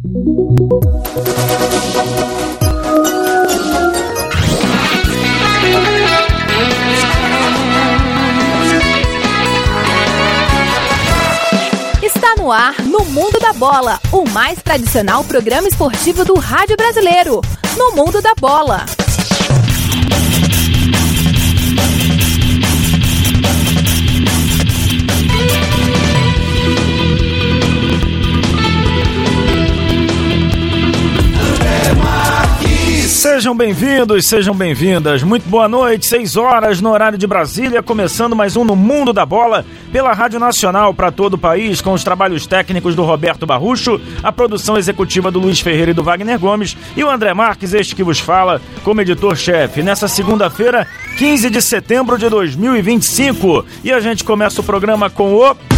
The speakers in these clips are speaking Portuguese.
Está no ar, no Mundo da Bola, o mais tradicional programa esportivo do rádio brasileiro. No Mundo da Bola. Sejam bem-vindos, sejam bem-vindas. Muito boa noite, 6 horas no horário de Brasília, começando mais um No Mundo da Bola, pela Rádio Nacional para todo o país, com os trabalhos técnicos do Roberto Barrucho, a produção executiva do Luiz Ferreira e do Wagner Gomes, e o André Marques, este que vos fala, como editor-chefe. Nessa segunda-feira, 15 de setembro de 2025, e a gente começa o programa com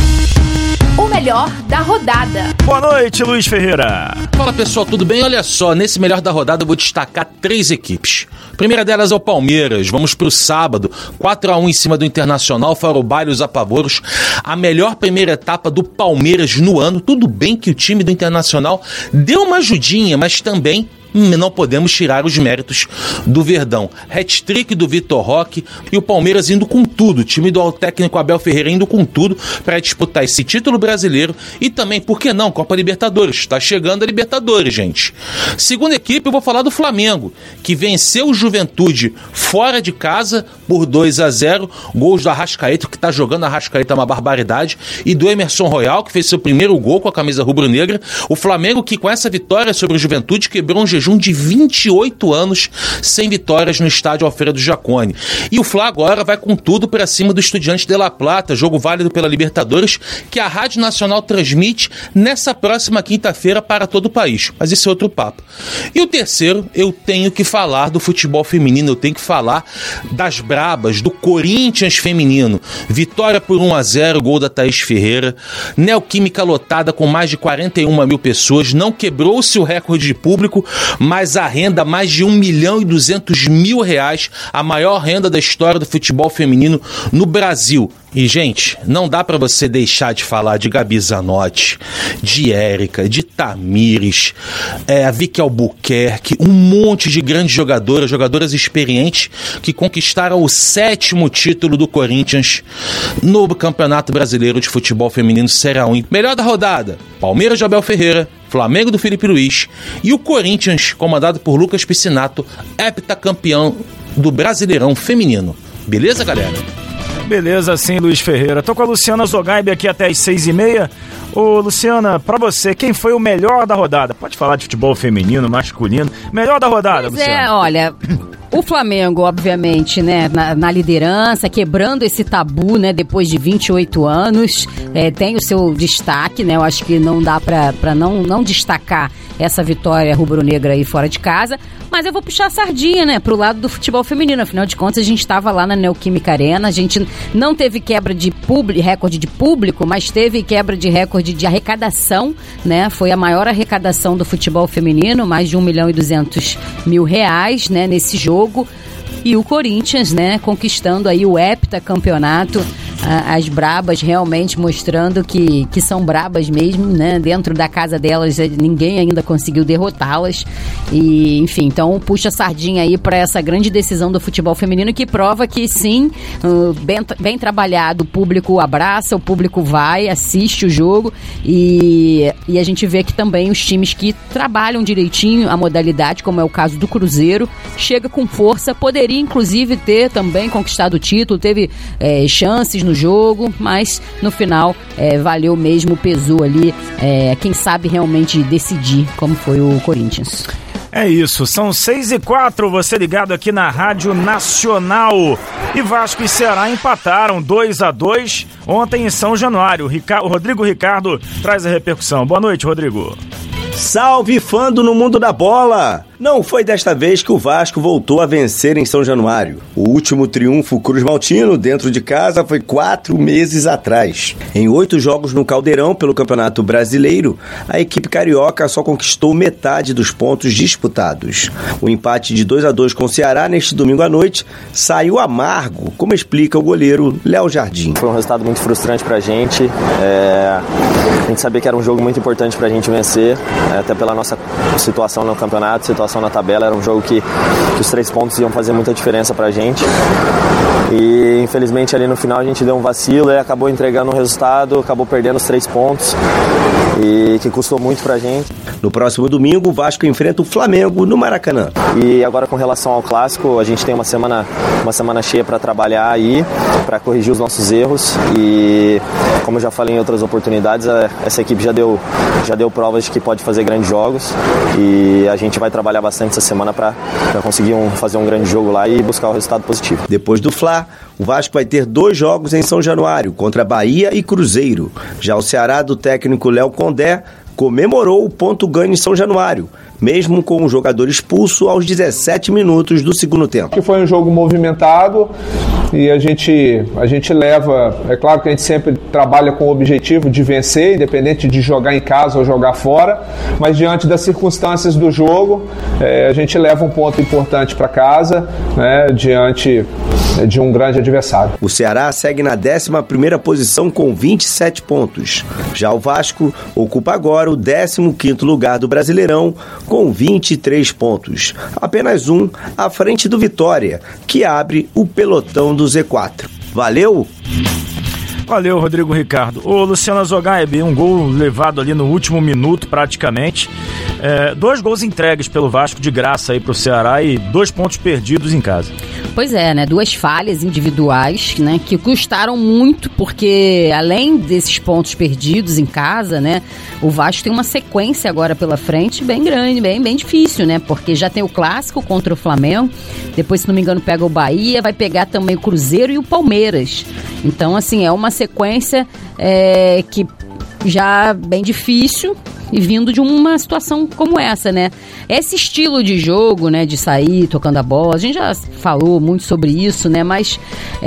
o melhor da rodada. Boa noite, Luiz Ferreira. Fala, pessoal, tudo bem? Olha só, nesse melhor da rodada eu vou destacar 3 equipes. A primeira delas é o Palmeiras. Vamos pro sábado, 4-1 em cima do Internacional, fora o baile, os apavoros. A melhor primeira etapa do Palmeiras no ano. Tudo bem que o time do Internacional deu uma ajudinha, mas também não podemos tirar os méritos do Verdão. Hat-trick do Vitor Roque e o Palmeiras indo com tudo. O time do técnico Abel Ferreira indo com tudo para disputar esse título brasileiro e também, por que não, Copa Libertadores. Está chegando a Libertadores, gente. Segunda equipe, eu vou falar do Flamengo, que venceu o Juventude fora de casa por 2-0. Gols do Arrascaeta, que está jogando Arrascaeta uma barbaridade, e do Emerson Royal, que fez seu primeiro gol com a camisa rubro-negra. O Flamengo, que com essa vitória sobre o Juventude, quebrou um jejum de 28 anos sem vitórias no estádio Alfredo Jaconi. E o Fla agora vai com tudo para cima do Estudiantes de La Plata, jogo válido pela Libertadores, que a Rádio Nacional transmite nessa próxima quinta-feira para todo o país. Mas esse é outro papo. E o terceiro, eu tenho que falar do futebol feminino, eu tenho que falar das brabas, do Corinthians feminino. Vitória por 1-0, gol da Thaís Ferreira. Neoquímica lotada com mais de 41 mil pessoas. Não quebrou-se o recorde de público, mas a renda, mais de R$1.200.000, a maior renda da história do futebol feminino no Brasil. E, gente, não dá pra você deixar de falar de Gabi Zanotti, de Érica, de Tamires, a Vicky Albuquerque, um monte de grandes jogadoras experientes que conquistaram o 7º título do Corinthians no Campeonato Brasileiro de Futebol Feminino Série A1. Melhor da rodada, Palmeiras de Abel Ferreira, Flamengo do Felipe Luiz e o Corinthians, comandado por Lucas Piscinato, heptacampeão do Brasileirão Feminino. Beleza, galera? Beleza, sim, Luiz Ferreira. Tô com a Luciana Zogaib aqui até as 6h30. Ô, Luciana, pra você, quem foi o melhor da rodada? Pode falar de futebol feminino, masculino. Melhor da rodada, Luciana. Olha, o Flamengo, obviamente, né, na liderança, quebrando esse tabu, né, depois de 28 anos, tem o seu destaque, né, eu acho que não dá pra não destacar essa vitória rubro-negra aí fora de casa, mas eu vou puxar a sardinha, né, pro lado do futebol feminino. Afinal de contas, a gente estava lá na Neoquímica Arena, a gente não teve quebra de recorde de público, mas teve quebra de recorde de arrecadação, né, foi a maior arrecadação do futebol feminino, mais de R$1.200.000, né, nesse jogo. E o Corinthians, né, conquistando aí o heptacampeonato, as brabas realmente mostrando que são brabas mesmo, né, dentro da casa delas ninguém ainda conseguiu derrotá-las e, enfim, então puxa a sardinha aí para essa grande decisão do futebol feminino que prova que sim, bem trabalhado, o público abraça, o público vai, assiste o jogo e a gente vê que também os times que trabalham direitinho a modalidade, como é o caso do Cruzeiro, chega com força, poderia inclusive ter também conquistado o título, teve chances no jogo, mas no final valeu mesmo, pesou ali, quem sabe realmente decidir, como foi o Corinthians. É isso, são 6h04, você ligado aqui na Rádio Nacional. E Vasco e Ceará empataram 2-2 ontem em São Januário. O Rodrigo Ricardo traz a repercussão. Boa noite, Rodrigo. Salve, fã do No Mundo da Bola! Não foi desta vez que o Vasco voltou a vencer em São Januário. O último triunfo cruzmaltino dentro de casa foi 4 meses atrás. Em 8 jogos no Caldeirão pelo Campeonato Brasileiro, a equipe carioca só conquistou metade dos pontos disputados. O empate de 2-2 com o Ceará neste domingo à noite saiu amargo, como explica o goleiro Léo Jardim. Foi um resultado muito frustrante pra gente. A gente sabia que era um jogo muito importante pra gente vencer, até pela nossa situação no campeonato, situação na tabela. Era um jogo que os 3 pontos iam fazer muita diferença pra gente. E infelizmente ali no final a gente deu um vacilo e acabou entregando um resultado, acabou perdendo os 3 pontos, e que custou muito pra gente. No próximo domingo, o Vasco enfrenta o Flamengo no Maracanã. E agora, com relação ao clássico, a gente tem uma semana cheia para trabalhar aí, para corrigir os nossos erros. E como eu já falei em outras oportunidades, essa equipe já deu provas de que pode fazer grandes jogos, e a gente vai trabalhar bastante essa semana para conseguir fazer um grande jogo lá e buscar o resultado positivo. Depois do Fla, o Vasco vai ter 2 jogos em São Januário, contra Bahia e Cruzeiro. Já o Ceará, do técnico Léo Condé, comemorou o ponto ganho em São Januário, mesmo com o jogador expulso aos 17 minutos do segundo tempo. Que foi um jogo movimentado e a gente leva, é claro que a gente sempre trabalha com o objetivo de vencer, independente de jogar em casa ou jogar fora, mas diante das circunstâncias do jogo, a gente leva um ponto importante para casa, né, diante de um grande adversário. O Ceará segue na 11ª posição com 27 pontos. Já o Vasco ocupa agora o 15º lugar do Brasileirão com 23 pontos. Apenas um à frente do Vitória, que abre o pelotão do Z4. Valeu! Valeu, Rodrigo Ricardo. Ô, Luciano Zogaib, um gol levado ali no último minuto, praticamente. 2 gols entregues pelo Vasco de graça aí pro Ceará e 2 pontos perdidos em casa. Pois é, né? 2 falhas individuais, né? Que custaram muito, porque além desses pontos perdidos em casa, né? O Vasco tem uma sequência agora pela frente bem grande, bem difícil, né? Porque já tem o clássico contra o Flamengo, depois, se não me engano, pega o Bahia, vai pegar também o Cruzeiro e o Palmeiras. Então, assim, é uma sequência que já bem difícil, e vindo de uma situação como essa, né? Esse estilo de jogo, né, de sair tocando a bola, a gente já falou muito sobre isso, né? Mas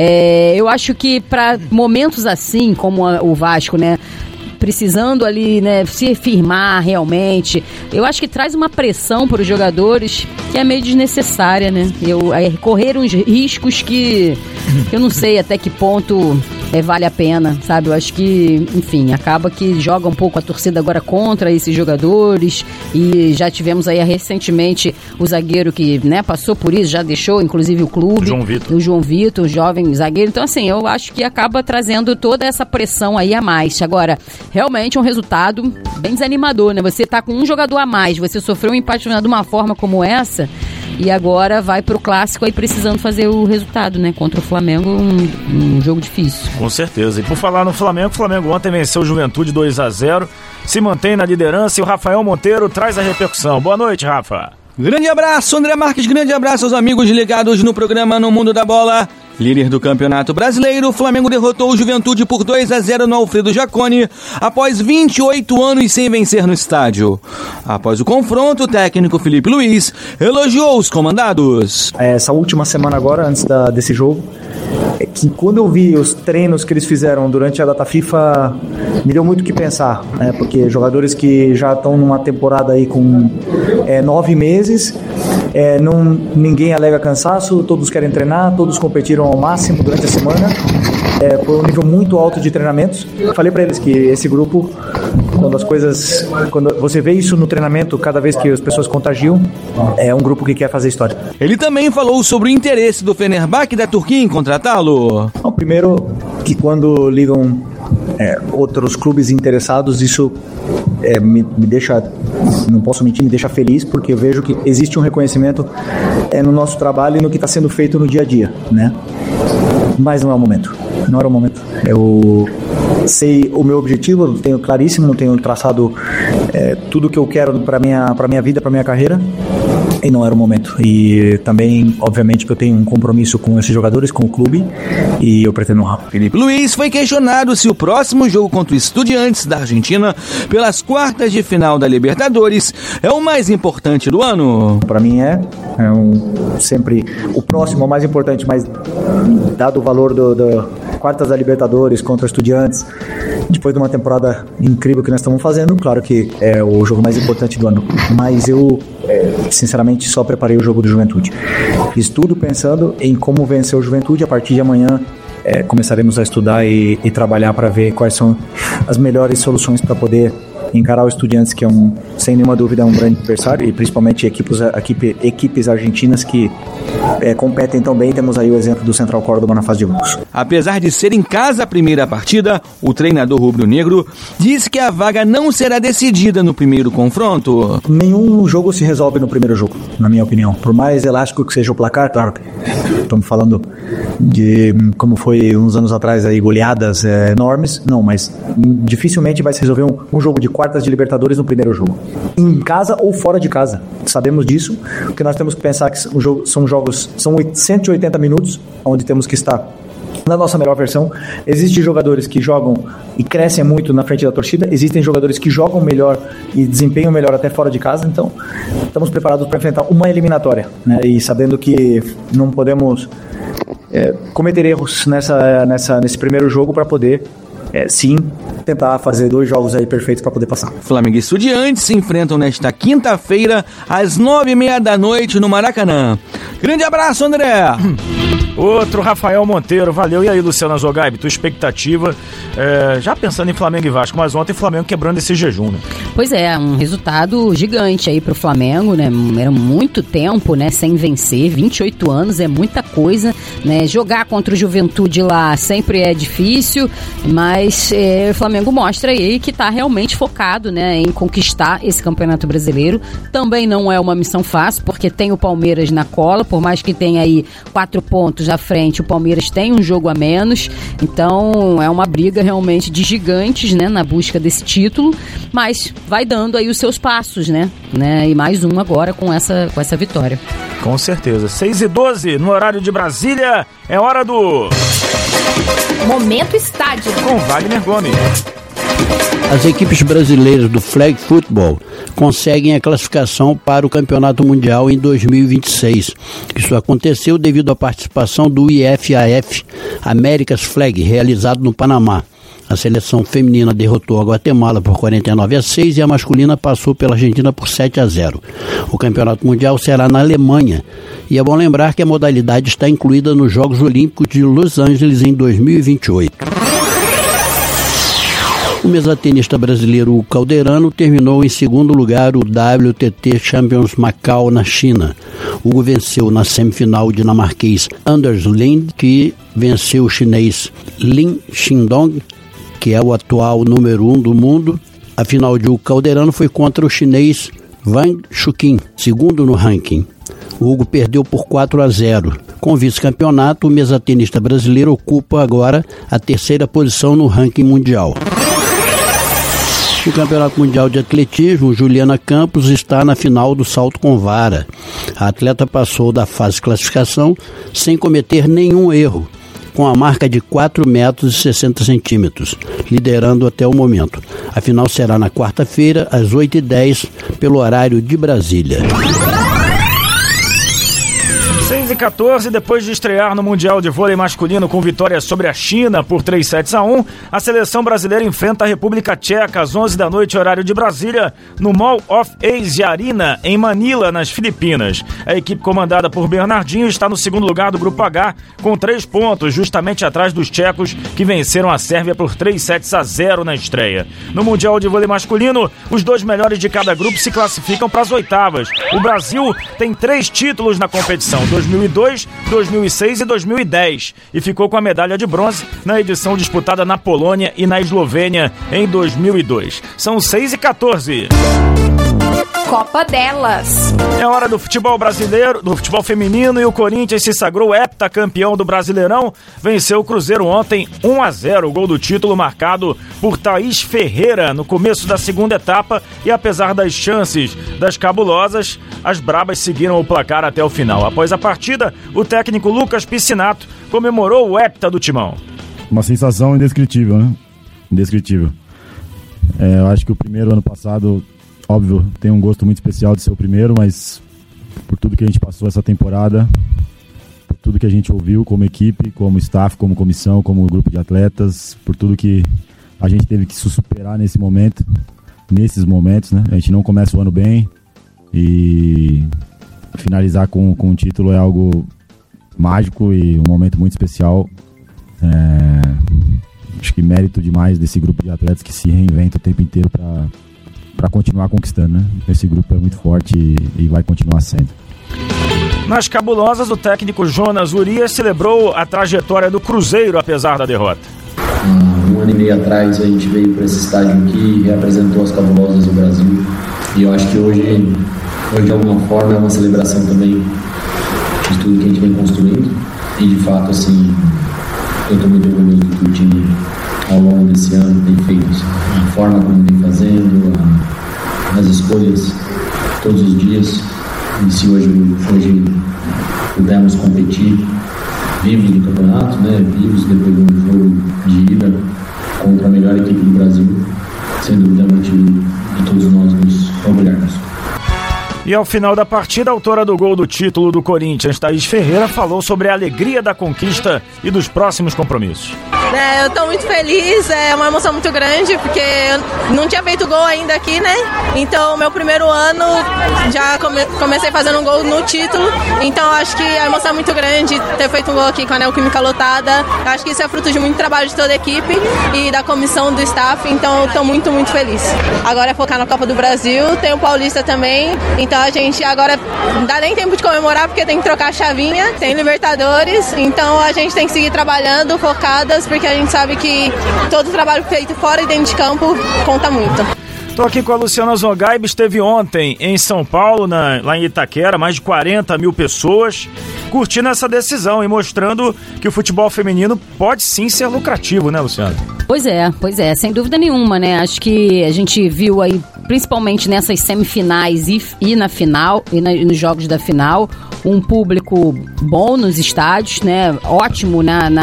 eu acho que para momentos assim, como o Vasco, né, precisando ali, né, se firmar realmente, eu acho que traz uma pressão para os jogadores que é meio desnecessária, né? Correr uns riscos que eu não sei até que ponto vale a pena, sabe? Eu acho que, enfim, acaba que joga um pouco a torcida agora contra esses jogadores, e já tivemos aí recentemente o zagueiro que, né, passou por isso, já deixou inclusive o clube, o João Vitor, o jovem zagueiro. Então, assim, eu acho que acaba trazendo toda essa pressão aí a mais. Agora, realmente é um resultado bem desanimador, né? Você tá com um jogador a mais, você sofreu um empate de uma forma como essa, e agora vai pro clássico aí precisando fazer o resultado, né? Contra o Flamengo, um jogo difícil. Com certeza. E por falar no Flamengo, o Flamengo ontem venceu o Juventude 2-0, se mantém na liderança, e o Rafael Monteiro traz a repercussão. Boa noite, Rafa. Grande abraço, André Marques, grande abraço aos amigos ligados no programa No Mundo da Bola. Líder do Campeonato Brasileiro, o Flamengo derrotou o Juventude por 2-0 no Alfredo Jaconi, após 28 anos sem vencer no estádio. Após o confronto, o técnico Felipe Luiz elogiou os comandados. Essa última semana agora, antes desse jogo, que quando eu vi os treinos que eles fizeram durante a data FIFA, me deu muito o que pensar, né? Porque jogadores que já estão numa temporada aí com 9 meses, ninguém alega cansaço, todos querem treinar, todos competiram ao máximo durante a semana, foi um nível muito alto de treinamentos. Falei para eles que esse grupo, quando você vê isso no treinamento, cada vez que as pessoas contagiam, é um grupo que quer fazer história. Ele também falou sobre o interesse do Fenerbahçe da Turquia em contratá-lo. Primeiro, que quando ligam outros clubes interessados, isso me deixa, não posso mentir, me deixa feliz, porque eu vejo que existe um reconhecimento no nosso trabalho e no que está sendo feito no dia a dia, né? Mas não é o momento, não era o momento. Eu sei o meu objetivo, eu tenho claríssimo, tenho traçado tudo que eu quero para minha vida, para minha carreira, e não era o momento. E também, obviamente, que eu tenho um compromisso com esses jogadores, com o clube, e eu pretendo honrar. Felipe Luiz foi questionado se o próximo jogo contra o Estudiantes da Argentina pelas quartas de final da Libertadores é o mais importante do ano. Para mim sempre o próximo é o mais importante, mas dado o valor do quartas da Libertadores contra Estudiantes, depois de uma temporada incrível que nós estamos fazendo, claro que é o jogo mais importante do ano, mas eu sinceramente só preparei o jogo do Juventude. Fiz tudo pensando em como vencer o Juventude. A partir de amanhã começaremos a estudar e trabalhar para ver quais são as melhores soluções para poder encarar o Estudiantes, que sem nenhuma dúvida é um grande adversário, e principalmente equipes argentinas que competem tão bem. Temos aí o exemplo do Central Córdoba na fase de grupos. Apesar de ser em casa a primeira partida, o treinador rubro-negro disse que a vaga não será decidida no primeiro confronto. Nenhum jogo se resolve no primeiro jogo, na minha opinião. Por mais elástico que seja o placar, claro, estamos falando de como foi uns anos atrás aí, goleadas enormes, não, mas dificilmente vai se resolver um jogo de quartas de Libertadores no primeiro jogo, em casa ou fora de casa. Sabemos disso, porque nós temos que pensar que são 180 minutos onde temos que estar na nossa melhor versão. Existem jogadores que jogam e crescem muito na frente da torcida, existem jogadores que jogam melhor e desempenham melhor até fora de casa, então estamos preparados para enfrentar uma eliminatória, né? E sabendo que não podemos cometer erros nesse primeiro jogo para poder sim tentar fazer 2 jogos aí perfeitos para poder passar. Flamengo e Estudiantes se enfrentam nesta quinta-feira às 9h30 da noite no Maracanã. Grande abraço, André! Outro, Rafael Monteiro, valeu. E aí, Luciana Zogaib, tua expectativa, já pensando em Flamengo e Vasco, mas ontem Flamengo quebrando esse jejum, né? Pois é, um resultado gigante aí pro Flamengo, né? Era muito tempo, né, sem vencer, 28 anos, é muita coisa, né? Jogar contra o Juventude lá sempre é difícil, mas o Flamengo mostra aí que tá realmente focado, né, em conquistar esse Campeonato Brasileiro. Também não é uma missão fácil, porque tem o Palmeiras na cola, por mais que tenha aí 4 pontos à frente, o Palmeiras tem um jogo a menos, então é uma briga realmente de gigantes, né, na busca desse título, mas vai dando aí os seus passos, né, e mais um agora com essa vitória. Com certeza. 6h12 no horário de Brasília, é hora do Momento Estádio com Wagner Gomes. As equipes brasileiras do Flag Football conseguem a classificação para o Campeonato Mundial em 2026. Isso aconteceu devido à participação do IFAF America's Flag, realizado no Panamá. A seleção feminina derrotou a Guatemala por 49-6 e a masculina passou pela Argentina por 7-0. O Campeonato Mundial será na Alemanha. E é bom lembrar que a modalidade está incluída nos Jogos Olímpicos de Los Angeles em 2028. O mesatenista brasileiro Hugo Calderano terminou em segundo lugar o WTT Champions Macau na China. Hugo venceu na semifinal o dinamarquês Anders Lind, que venceu o chinês Lin Xindong, que é o atual número 1 do mundo. A final de Hugo Calderano foi contra o chinês Wang Shuqin, segundo no ranking. O Hugo perdeu por 4-0. Com o vice-campeonato, o mesatenista brasileiro ocupa agora a 3ª posição no ranking mundial. No Campeonato Mundial de Atletismo, Juliana Campos está na final do salto com vara. A atleta passou da fase de classificação sem cometer nenhum erro, com a marca de 4,60 metros, liderando até o momento. A final será na quarta-feira, às 8h10, pelo horário de Brasília. 6h14, depois de estrear no Mundial de Vôlei Masculino com vitória sobre a China por 3-1, a seleção brasileira enfrenta a República Tcheca às 11 da noite, horário de Brasília, no Mall of Asia Arena, em Manila, nas Filipinas. A equipe comandada por Bernardinho está no segundo lugar do Grupo H, com 3 pontos, justamente atrás dos tchecos, que venceram a Sérvia por 3-0 na estreia. No Mundial de Vôlei Masculino, os 2 melhores de cada grupo se classificam para as oitavas. O Brasil tem 3 títulos na competição, 2002, 2006 e 2010, e ficou com a medalha de bronze na edição disputada na Polônia e na Eslovênia em 2002. São 6h14. Copa delas. É hora do futebol brasileiro, do futebol feminino, e o Corinthians se sagrou heptacampeão do Brasileirão. Venceu o Cruzeiro ontem 1-0, o gol do título marcado por Thaís Ferreira no começo da segunda etapa, e apesar das chances das cabulosas, as brabas seguiram o placar até o final. Após a partida, o técnico Lucas Piscinato comemorou o hepta do Timão. Uma sensação indescritível, né? Indescritível. Eu acho que o primeiro ano passado, óbvio, tem um gosto muito especial de ser o primeiro, mas por tudo que a gente passou essa temporada, por tudo que a gente ouviu como equipe, como staff, como comissão, como grupo de atletas, por tudo que a gente teve que se superar nesses momentos, né? A gente não começa o ano bem e finalizar com um título é algo mágico e um momento muito especial. Acho que mérito demais desse grupo de atletas que se reinventa o tempo inteiro para continuar conquistando, né? Esse grupo é muito forte e vai continuar sendo. Nas cabulosas, o técnico Jonas Urias celebrou a trajetória do Cruzeiro apesar da derrota. Um ano e meio atrás a gente veio para esse estádio aqui e representou as cabulosas do Brasil, e eu acho que hoje de alguma forma é uma celebração também de tudo que a gente vem construindo, e de fato assim eu estou muito orgulhoso do que o time ao longo desse ano tem feito, a forma como vem fazendo, as escolhas todos os dias, e se hoje pudermos competir vivos do campeonato, né, vivos depois de um jogo de ida contra a melhor equipe do Brasil, sem dúvida é motivo de todos nós nos orgulharmos. E ao final da partida, a autora do gol do título do Corinthians, Thaís Ferreira, falou sobre a alegria da conquista e dos próximos compromissos. Eu estou muito feliz, é uma emoção muito grande, porque eu não tinha feito gol ainda aqui, né? Então, meu primeiro ano, já comecei fazendo um gol no título, então acho que a emoção é muito grande ter feito um gol aqui com a Neoquímica lotada. Acho que isso é fruto de muito trabalho de toda a equipe e da comissão do staff, então estou muito, muito feliz. Agora é focar na Copa do Brasil, tem o Paulista também, então a gente agora não dá nem tempo de comemorar, porque tem que trocar a chavinha, tem Libertadores, então a gente tem que seguir trabalhando, focadas, porque a gente sabe que todo o trabalho feito fora e dentro de campo conta muito. Estou aqui com a Luciana Zongaib, esteve ontem em São Paulo, lá em Itaquera, mais de 40 mil pessoas, curtindo essa decisão e mostrando que o futebol feminino pode sim ser lucrativo, né, Luciana? Pois é, sem dúvida nenhuma, né? Acho que a gente viu aí, principalmente nessas semifinais e na final, e nos jogos da final, um público bom nos estádios, né? Ótimo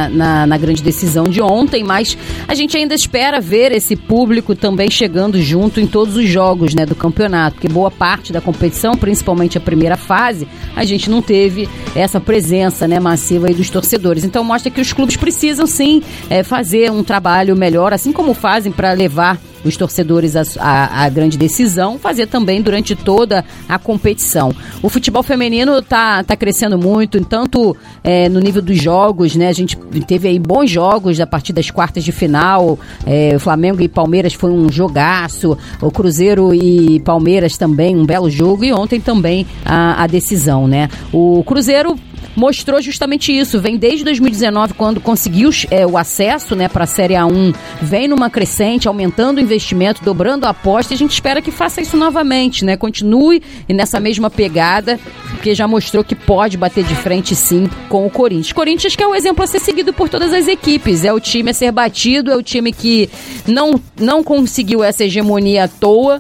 na grande decisão de ontem, mas a gente ainda espera ver esse público também chegando junto em todos os jogos, né, do campeonato, porque boa parte da competição, principalmente a primeira fase, a gente não teve essa presença, né, massiva aí dos torcedores. Então mostra que os clubes precisam sim fazer um trabalho melhor, assim como fazem para levar os torcedores à grande decisão, fazer também durante toda a competição. O futebol feminino tá crescendo muito, tanto no nível dos jogos, né? A gente teve aí bons jogos a partir das quartas de final, o Flamengo e Palmeiras foi um jogaço, o Cruzeiro e Palmeiras também, um belo jogo, e ontem também a decisão, né? O Cruzeiro mostrou justamente isso, vem desde 2019, quando conseguiu o acesso, né, para a Série A1, vem numa crescente, aumentando o investimento, dobrando a aposta, e a gente espera que faça isso novamente, né, continue nessa mesma pegada, porque já mostrou que pode bater de frente sim com o Corinthians. Corinthians que é o exemplo a ser seguido por todas as equipes, é o time a ser batido, é o time que não conseguiu essa hegemonia à toa,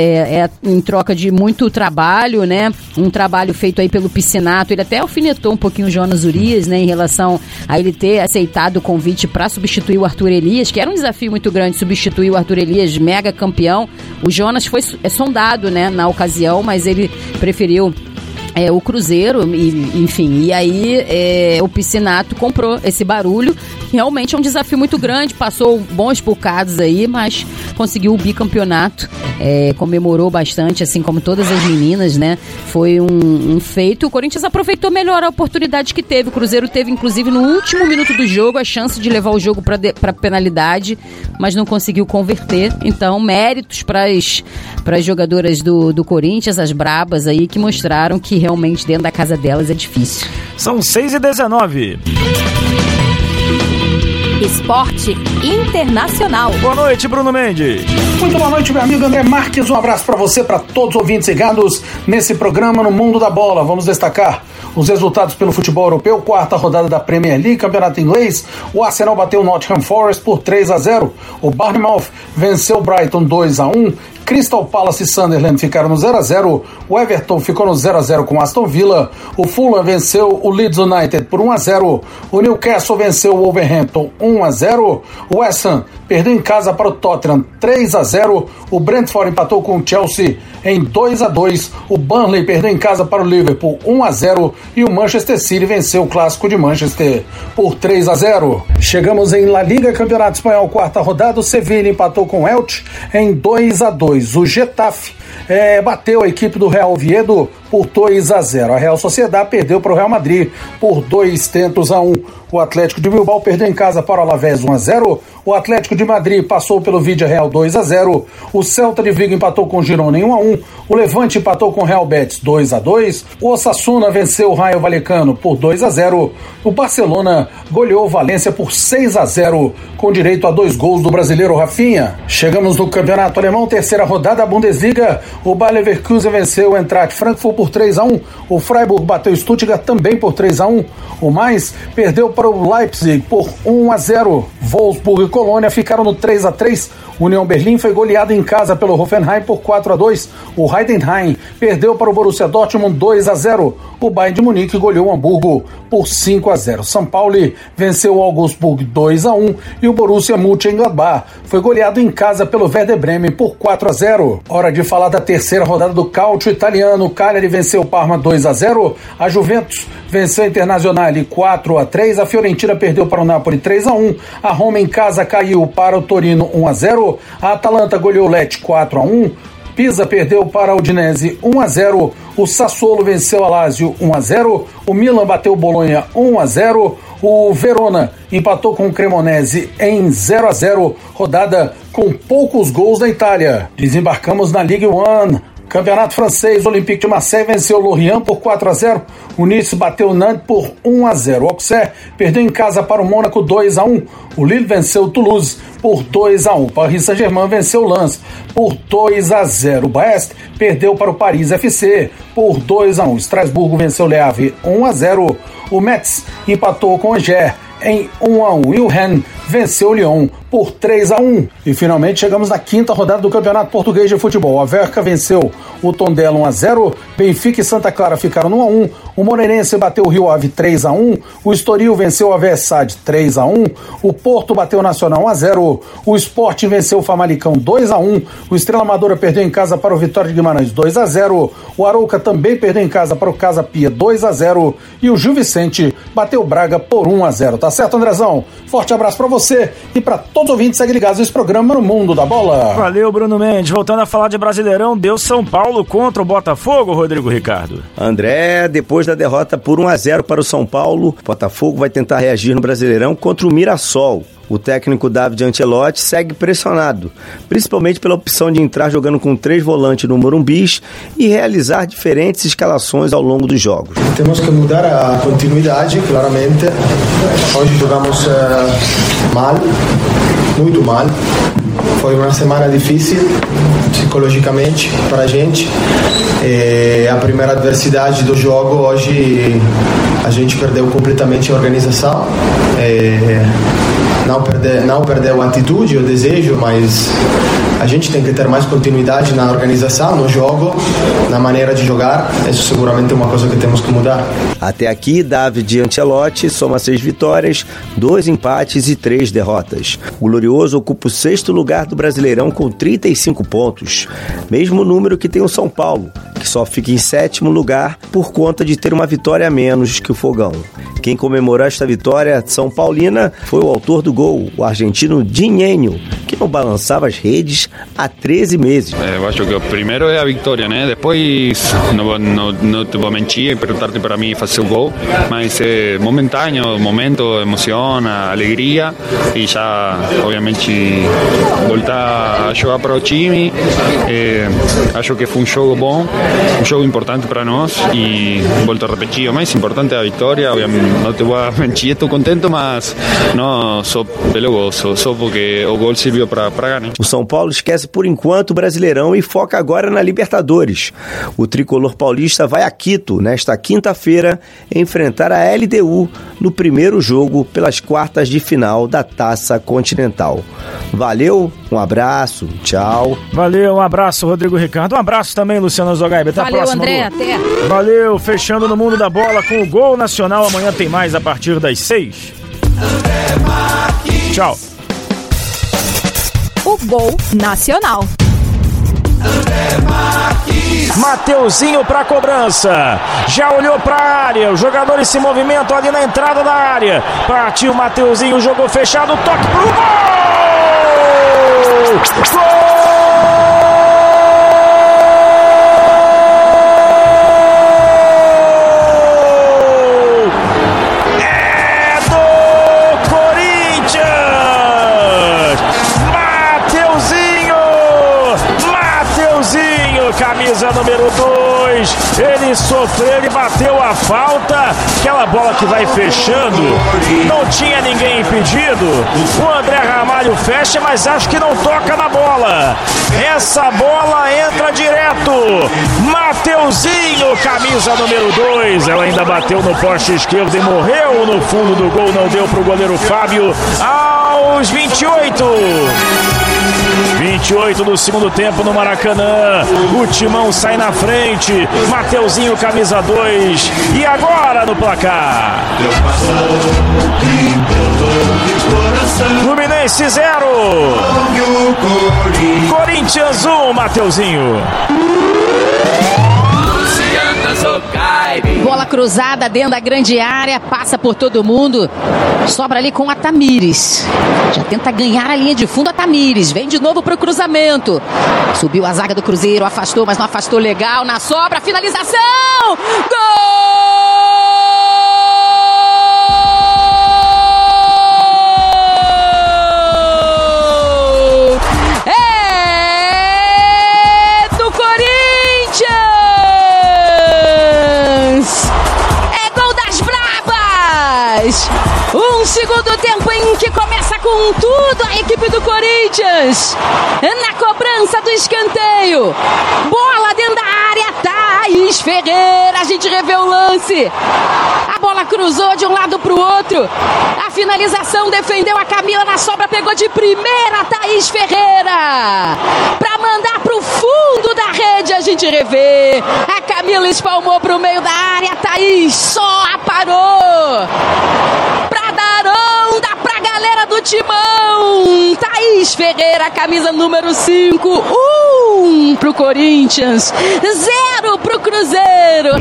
em troca de muito trabalho, né, um trabalho feito aí pelo Piscinato, ele até alfinetou um pouquinho o Jonas Urias, né, em relação a ele ter aceitado o convite para substituir o Arthur Elias, que era um desafio muito grande substituir o Arthur Elias, mega campeão. O Jonas foi sondado, né, na ocasião, mas ele preferiu o Cruzeiro, enfim, e aí o Piscinato comprou esse barulho. Realmente é um desafio muito grande, passou bons bocados aí, mas conseguiu o bicampeonato, comemorou bastante, assim como todas as meninas, né? Foi um feito. O Corinthians aproveitou melhor a oportunidade que teve. O Cruzeiro teve, inclusive, no último minuto do jogo, a chance de levar o jogo para penalidade, mas não conseguiu converter. Então, méritos para as jogadoras do Corinthians, as brabas aí, que mostraram que realmente dentro da casa delas é difícil. São 6h19. Esporte Internacional. Boa noite, Bruno Mendes. Muito boa noite, meu amigo André Marques. Um abraço para você, para todos os ouvintes ligados nesse programa No Mundo da Bola. Vamos destacar os resultados pelo futebol europeu, quarta rodada da Premier League, campeonato inglês. O Arsenal bateu o Nottingham Forest por 3-0. O Bournemouth venceu o Brighton 2-1. Crystal Palace e Sunderland ficaram no 0-0. O Everton ficou no 0-0 com Aston Villa. O Fulham venceu o Leeds United por 1-0. O Newcastle venceu o Wolverhampton 1-0. O West Ham perdeu em casa para o Tottenham 3-0. O Brentford empatou com o Chelsea em 2-2. O Burnley perdeu em casa para o Liverpool 1-0. E o Manchester City venceu o clássico de Manchester por 3-0. Chegamos em La Liga, campeonato espanhol, quarta rodada. O Sevilla empatou com o Elche em 2-2. O Getafe bateu a equipe do Real Oviedo por 2-0. A Real Sociedad perdeu para o Real Madrid por 2-1. O Atlético de Bilbao perdeu em casa para o Alavés 1-0. O Atlético de Madrid passou pelo Villarreal 2-0. O Celta de Vigo empatou com o Girona em 1-1. O Levante empatou com o Real Betis 2-2. O Osasuna venceu o Rayo Vallecano por 2-0. O Barcelona goleou o Valência por 6-0, com direito a 2 gols do brasileiro Rafinha. Chegamos no campeonato alemão, terceira rodada da Bundesliga. O Bayer Leverkusen venceu o Eintracht Frankfurt por 3-1. O Freiburg bateu o Stuttgart também por 3-1. O Mainz perdeu para o Leipzig por 1-0. Wolfsburg e Colônia ficaram no 3-3. União Berlim foi goleado em casa pelo Hoffenheim por 4-2. O Heidenheim perdeu para o Borussia Dortmund 2-0. O Bayern de Munique goleou o Hamburgo por 5-0. São Paulo venceu o Augsburg 2-1 e o Borussia Mönchengladbach foi goleado em casa pelo Werder Bremen por 4-0. Hora de falar da terceira rodada do Calcio italiano. O Cagliari venceu o Parma 2-0. A Juventus venceu a Internazionale 4-3. A Fiorentina perdeu para o Napoli 3-1. A Roma em casa caiu para o Torino 1-0. A Atalanta goleou o Lecce 4-1. Pisa perdeu para o Udinese 1-0. O Sassuolo venceu a Lazio 1-0. O Milan bateu o Bolonha 1-0. O Verona empatou com o Cremonese em 0-0. Rodada com poucos gols da Itália. Desembarcamos na Ligue 1. Campeonato francês, o Olympique de Marseille venceu o Lorient por 4-0. O Nice bateu o Nantes por 1-0. O Auxerre perdeu em casa para o Mônaco 2-1. O Lille venceu o Toulouse por 2-1. O Paris Saint-Germain venceu o Lens por 2-0. O Brest perdeu para o Paris FC por 2-1. O Strasbourg venceu o Le Havre 1-0. O Metz empatou com o Angers em 1-1. E o Rennes venceu o Lyon por 3-1. E finalmente chegamos na quinta rodada do Campeonato Português de Futebol. A Verca venceu o Tondela 1-0. Benfica e Santa Clara ficaram no 1-1. O Moreirense bateu o Rio Ave 3-1. O Estoril venceu o Aversade 3-1. O Porto bateu o Nacional 1-0. O Sport venceu o Famalicão 2-1. O Estrela Amadora perdeu em casa para o Vitória de Guimarães 2-0. O Arouca também perdeu em casa para o Casa Pia 2-0. E o Gil Vicente bateu o Braga por 1-0. Tá certo, Andrezão? Forte abraço para você e para todos os ouvintes. Segue ligados nesse programa No Mundo da Bola. Valeu, Bruno Mendes. Voltando a falar de Brasileirão, deu São Paulo contra o Botafogo, Rodrigo Ricardo. André, depois da derrota por 1-0 para o São Paulo, o Botafogo vai tentar reagir no Brasileirão contra o Mirassol. O técnico David Ancelotti segue pressionado, principalmente pela opção de entrar jogando com 3 volantes no Morumbis e realizar diferentes escalações ao longo dos jogos. Temos que mudar a continuidade, claramente. Hoje jogamos mal, muito mal. Foi uma semana difícil psicologicamente para a gente. A primeira adversidade do jogo, hoje a gente perdeu completamente a organização. Não perdeu a atitude, o desejo, mas a gente tem que ter mais continuidade na organização, no jogo, na maneira de jogar. Isso seguramente é uma coisa que temos que mudar. Até aqui, David Ancelotti soma 6 vitórias, 2 empates e 3 derrotas. O Glorioso ocupa o 6º lugar do Brasileirão com 35 pontos, mesmo número que tem o São Paulo, que só fica em 7º lugar por conta de ter uma vitória a menos que o Fogão. Quem comemorou esta vitória São Paulina foi o autor do gol, o argentino Dinenho, que que não balançava as redes há 13 meses. Eu acho que o primeiro é a vitória, né? Depois, não te vou mentir e perguntar-te para mim fazer o gol, mas é momentâneo, momento, emoção, alegria e já, obviamente, voltar a jogar para o time. Acho que foi um jogo bom, um jogo importante para nós e volto a repetir, o mais importante é a vitória. Obviamente, não te vou mentir, estou contente, mas não só pelo gol, só porque o gol serviu para ganhar. O São Paulo esquece por enquanto o Brasileirão e foca agora na Libertadores. O tricolor paulista vai a Quito nesta quinta-feira enfrentar a LDU no primeiro jogo pelas quartas de final da Taça Continental. Valeu, um abraço, tchau. Valeu, um abraço, Rodrigo Ricardo. Um abraço também, Luciana Zogaib. Até a próxima. Valeu, André, até. Valeu, fechando no Mundo da Bola com o Gol Nacional. Amanhã tem mais a partir das 6. Tchau. O Gol Nacional. Mateuzinho pra cobrança, já olhou pra área, os jogadores se movimentam ali na entrada da área, partiu Mateuzinho, jogou fechado, toque pro gol! Gol! Camisa número 2, ele sofreu, ele bateu a falta, aquela bola que vai fechando, não tinha ninguém impedido, o André Ramalho fecha, mas acho que não toca na bola, essa bola entra direto, Mateuzinho, camisa número 2, ela ainda bateu no poste esquerdo e morreu no fundo do gol, não deu pro goleiro Fábio, aos 28 do segundo tempo no Maracanã, o Timão sai na frente, Mateuzinho camisa 2, e agora no placar Fluminense 0 Corinthians 1, Mateuzinho. Bola cruzada dentro da grande área, passa por todo mundo, sobra ali com a Tamires, já tenta ganhar a linha de fundo a Tamires, vem de novo pro cruzamento, subiu a zaga do Cruzeiro, afastou, mas não afastou legal, na sobra, finalização, gol! Um segundo tempo em que começa com tudo a equipe do Corinthians. Na cobrança do escanteio. Bola dentro da área. Thaís Ferreira. A gente revê o lance. A bola cruzou de um lado pro outro. A finalização defendeu a Camila na sobra. Pegou de primeira Thaís Ferreira. Pra mandar pro fundo da rede. A gente revê. A Camila espalmou pro meio da área. A Thaís só aparou. Pra dar onda pra galera do Timão. Thaís Ferreira, camisa número 5. 1 pro Corinthians, 0 pro Cruzeiro.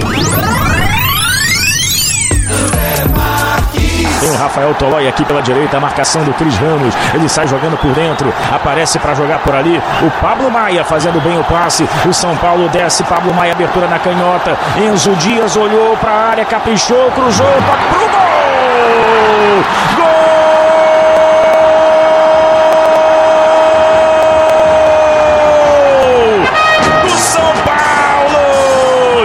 Tem o Rafael Tolói aqui pela direita, a marcação do Cris Ramos, ele sai jogando por dentro, aparece para jogar por ali, o Pablo Maia fazendo bem o passe, o São Paulo desce, Pablo Maia, abertura na canhota, Enzo Dias olhou para a área, caprichou, cruzou, toque pro gol! Gol! Do São Paulo!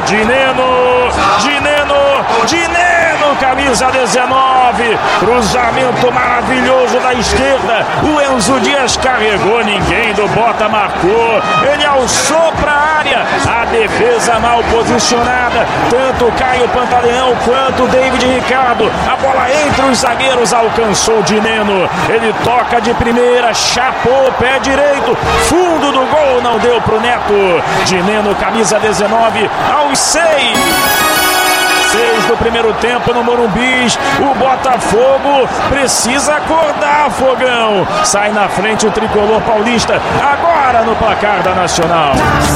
Dineno, camisa 19, cruzamento maravilhoso da esquerda, o Enzo Dias carregou, ninguém do Bota marcou, ele alçou para a área, a defesa mal posicionada, tanto o Caio Pantaleão quanto o David Ricardo, a bola entre os zagueiros alcançou Dineno, ele toca de primeira, chapou, pé direito, fundo do gol, não deu pro Neto, Dineno, camisa 19, aos 6 do primeiro tempo no Morumbi, o Botafogo precisa acordar, Fogão, sai na frente o tricolor paulista, agora no placar da Nacional.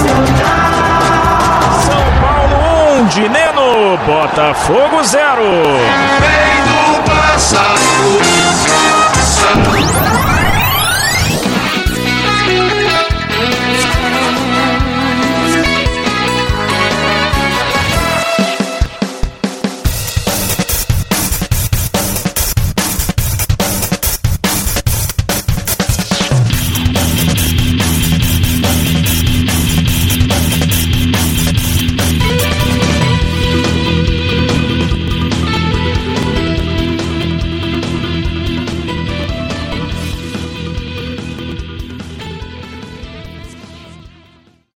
São Paulo 1, Dineno, Botafogo 0.